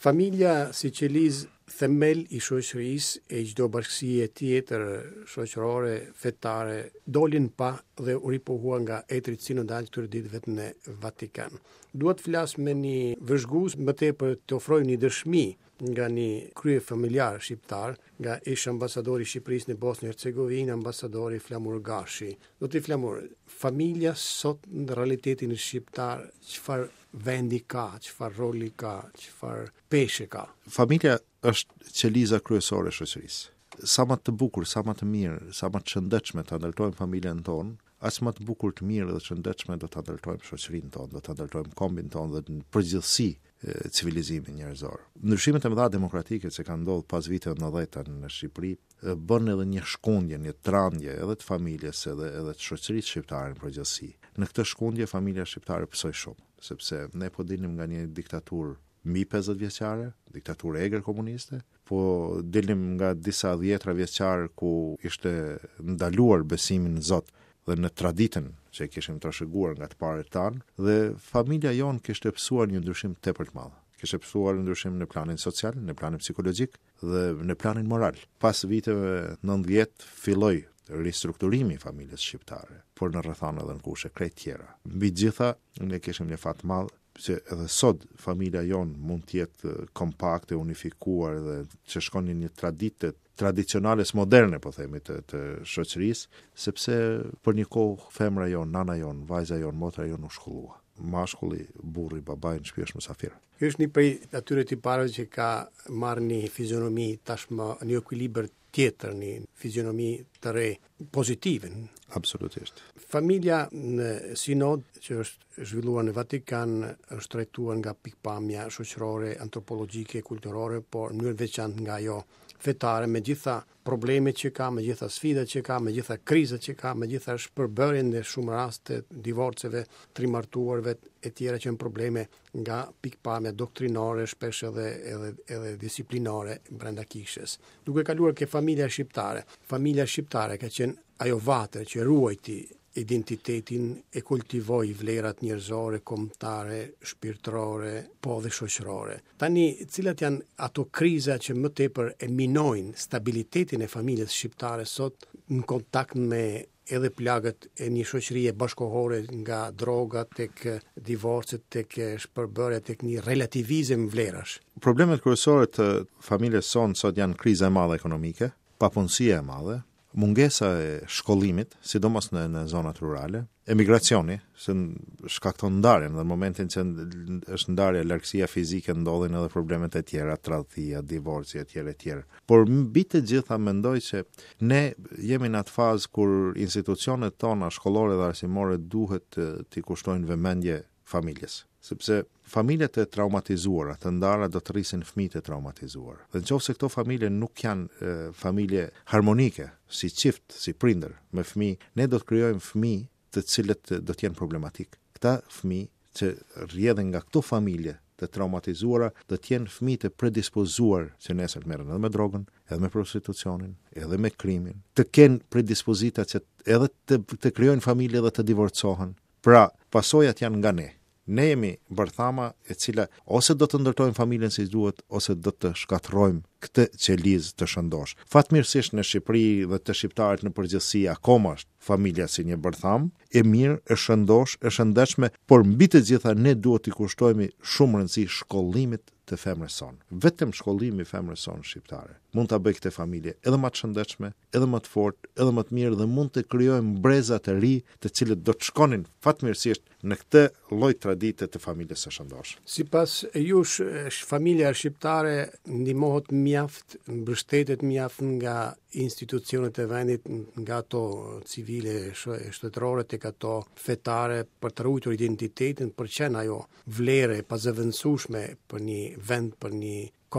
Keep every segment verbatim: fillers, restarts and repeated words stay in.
Familja si qeliz themel i shoqërisë e çdo bashkësie tjetër shoqërore, fetare, dolin pa dhe u ripohua nga etrit sinodal këtyre ditëve në Vatikan. Dua të flas me një vëzhgues më tepër të ofroj një dëshmi nga një krye familjar shqiptar, nga ish ambasadori i Shqipërisë në Bosnjë Hercegovinë, ambasadori Flamur Gashi. Do të Flamur, familja sot në realitetin shqiptar, çfarë vendi ka, çfarë roli ka, çfarë peshe ka? Familja është qeliza kryesore e shoqërisë. Sa më të bukur, sa më të mirë, sa më të shëndetshme ta ndërtojmë familjen tonë, aq më të bukur, të mirë dhe të shëndetshme do ta ndërtojmë shoqërinë tonë, do ta ndërtojmë kombin tonë dhe në përgjithësi civilizimin njerëzor. Ndryshimet e mëdha demokratike që kanë ndodhur pas viteve nëntëdhjetë në Shqipëri bën edhe një shkundje, një trandje edhe të familjes edhe edhe të shoqërisë shqiptare në përgjithësi. Në këtë shkundje familja shqiptare pësoi shumë, sepse ne po dinim nga një diktaturë mbi pesëdhjetë vjeçare, diktaturë egër komuniste, po dilim nga disa dhjetra vjeçar ku ishte ndaluar besimi në Zot dhe në traditën që kishim trashëguar nga të parët tanë, dhe familja jonë kishte pësuar një ndryshim tepër të madh. Kishte pësuar një ndryshim në planin social, në planin psikologjik dhe në planin moral. Pas viteve nëntëdhjetë filloi ristrukturimi i familjes shqiptare, por në rrethana dhe në kushe krejt tjera. Mbi gjitha, ne kishim një fat të madh që edhe sot familja jonë mund të jetë kompakte, unifikuar dhe që shkon në një traditë tradicionale moderne, po themi, të, të shoqërisë, sepse për një kohë femra jonë, nana jonë, vajza jonë, motra jonë u shkollua. Mashkulli, burri, babai në shtëpi është mysafir. Ky është një prej atyre tiparëve që ka marrë një fizionomi tashmë, një ekuilibër tjetër, një fizionomi të re, pozitive. Absolutisht. Familja në sinod që është zhvilluar në Vatikan është trajtuar nga pikpamja shoqërore, antropologjike, kulturore, por në mënyrë veçantë nga ajo fetare, me gjitha problemet që ka, me gjitha sfidat që ka, me gjitha krizat që ka, me gjitha shpërbërjen në shumë raste, divorceve, trimartuarve e tjera që janë probleme nga pikpamja doktrinore, shpesh edhe, edhe, edhe disiplinore brenda kishës. Duke kaluar ke familja shqiptare, familja shqiptare ka qenë ajo vatër që ruajti identitetin e kultivoi vlerat njerëzore, kombëtare, shpirtërore, po dhe shoqërore. Tani, cilat janë ato kriza që më tepër e minojnë stabilitetin e familjes shqiptare sot në kontakt me edhe plagët e një shoqërie bashkohore, nga drogat tek divorcet, tek shpërbërja, tek një relativizëm vlerash? Problemet kryesore të familjes sonë sot janë kriza e madhe ekonomike, papunësia e madhe, mungesa e shkollimit, sidomos në, në zonat rurale, emigracioni, se shkakton ndarjen, dhe në momentin që është ndarja, largësia fizike, ndodhin edhe problemet e tjera, tradhtia, divorci e tjera e tjera. Por mbi të gjitha mendoj që ne jemi në atë fazë kur institucionet tona shkollore dhe arsimore duhet t'i kushtojnë vëmendje familjes, sepse familjet e traumatizuara, të ndara do të rrisin fëmijë të traumatizuar. Dhe nëse këto familje nuk janë e, familje harmonike, si çift, si prindër me fëmijë, ne do të krijojmë fëmijë të cilët do të jenë problematik. Këta fëmijë që rrjedhin nga këto familje të traumatizuara do të jenë fëmijë të predispozuar që nesër të merren edhe me drogën, edhe me prostitucionin, edhe me krimin, të kenë predispozita që edhe të, të krijojnë familje dhe të divorcohen. Pra, pasojat janë nga ne. Ne jemi bërthama e cila ose do të ndërtojmë familjen si duhet, ose do të shkatërrojmë këtë qelizë të shëndosh. Fatmirësisht në Shqipëri dhe të shqiptarët në përgjithësi akoma është familja si një bërtham, e mirë, e shëndosh, e shëndetshme, por mbi të gjitha ne duhet t'i kushtojmë shumë rëndësi shkollimit të femrës sonë. Vetëm shkollimi i femrës sonë shqiptare mund ta bëjë këtë familje edhe më të shëndetshme, edhe më të fortë, edhe më të mirë, dhe mund të krijojmë breza të ri, të cilët do të shkonin fatmirësisht në këtë lloj tradite të familjes së shëndosh. Sipas jush, familja shqiptare ndihmohet mjaft, mbështetet mjaft nga institucionet e vendit, nga ato civile, shtetërore, tek ato fetare, për të ruajtur identitetin, për qenë ajo vlere pazëvendësueshme për një vend, për një komb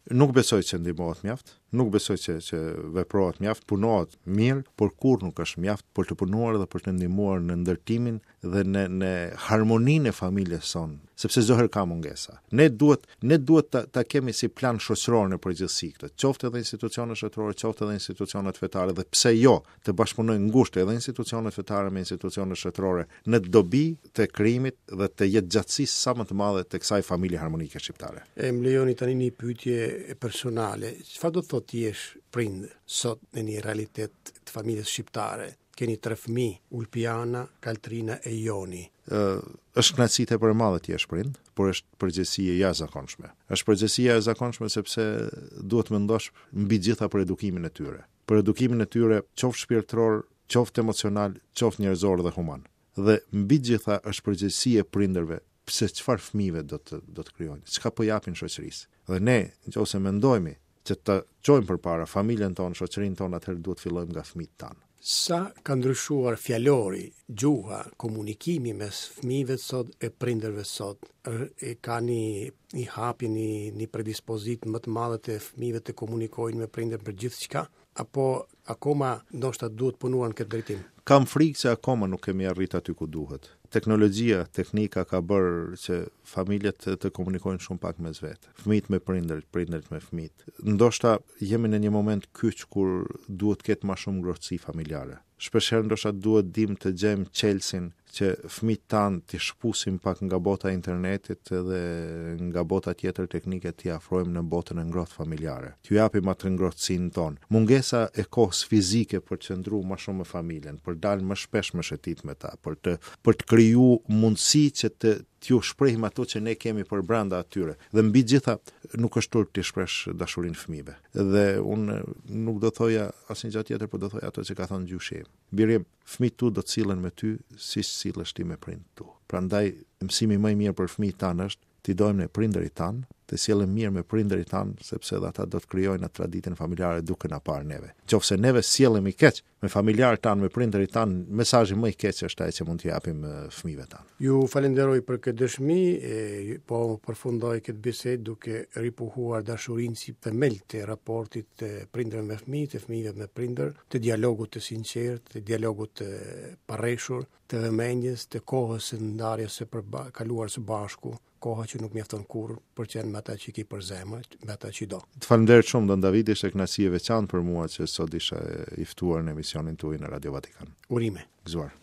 nuk besoj që ndihmohet mjaft, nuk besoj që, që veprohet mjaft, punohet mirë, por kur nuk është mjaft për të punuar dhe për të ndihmuar në ndërtimin dhe në, në harmoninë e familjes sonë, sepse çdo herë ka mungesa. Ne duhet ne duhet ta, ta kemi si plan shoqëror në përgjithësi këtë, qoftë edhe institucionet shoqërore, qoftë edhe institucionet fetare dhe pse jo të bashkëpunojnë ngushtë edhe institucionet fetare me institucionet shoqërore në dobi të krijimit dhe të jetëgjatësisë sa më të madhe të kësaj familje harmonike shqiptare. E më lejoni tani një pyetje personale. Çfarë do të thotë ti jesh prind sot në një realitet të familjes shqiptare? Keni tre fëmijë, Ulpiana, Kaltrina e Joni. Uh, është kënaqësi tepër e madhe të jesh prind, por është përgjegjësi e jashtëzakonshme. Është përgjegjësi e jashtëzakonshme sepse duhet të mendosh mbi gjitha për edukimin e tyre. Për edukimin e tyre, qoftë shpirtëror, qoftë emocional, qoftë njerëzor dhe human. Dhe mbi gjitha është përgjegjësi e prindërve pse çfarë fëmijëve do të do të krijojnë, çka po japin shoqërisë. Dhe ne, nëse mendojmë që të çojmë përpara familjen tonë, shoqërinë tonë, atëherë duhet fillojmë nga fëmijët tanë. Sa ka ndryshuar fjalori, gjuha, komunikimi mes fëmijëve sot e prindërve sot? E ka një, një hapje, një, një predispozit më të madhe të fëmijëve të komunikojnë me prindër për gjithçka? Apo akoma ndoshta duhet punuar në këtë drejtim? Kam frikë se akoma nuk kemi arrit aty ku duhet. Teknologjia, teknika ka bërë që familjet të, të komunikojnë shumë pak mes vetë. Fëmijët me prindërit, prindërit me fëmijët. Ndoshta jemi në një moment kyç kur duhet ketë më shumë ngrohtësi familjare. Shpeshherë ndoshta duhet dim të gjejmë qelsin që fëmijët tanë të shpusim pak nga bota e internetit dhe nga bota tjetër teknike të afrojmë në botën e ngrohtë familjare. T'ju japim atë ngrohtësinë tonë. Mungesa e kohës fizike për të qëndruar më shumë me familjen, për dalë më shpesh me shëtit me ta, për të për të krijuar mundësi që të t'ju shprehim ato që ne kemi për brenda atyre. Dhe mbi gjitha nuk është turp të shpresh dashurinë fëmijëve. Dhe unë nuk do thoja asnjë gjë tjetër, por do thoja ato që ka thënë gjyshi. Birim, fëmijët tu do të sillen me ty siç sillesh ti me prindët tu. Prandaj mësimi më i mirë për fëmijët tanë është t'i dojmë ne prindërit tanë, të sjellem mirë me prindërit tanë, sepse edhe ata do të krijojnë atë traditën familjare duke na parë neve. Qofse neve sjellemi keq me familjarët tanë, me prindërit tanë, mesazhi më i keq është ai që mund t'i japim fëmijëve tanë. Ju falenderoj për këtë dëshmi, e, po përfundoj këtë bisedë duke ripuhuar dashurinë si themel të raportit të prindërve me fëmijë, të fëmijëve me prindër, të dialogut të sinqert, të dialogut të parreshur, të vëmendjes, të kohës së ndarjes së përba- kaluar së bashku, koha që nuk mjafton kurrë për të qenë me ata që i ki për zemër, me ata që i do. Të falenderoj shumë, Don David, ishte kënaqësi e veçantë për mua që sot isha i ftuar në emisionin tuaj në Radio Vatikan. Urime. Gëzuar.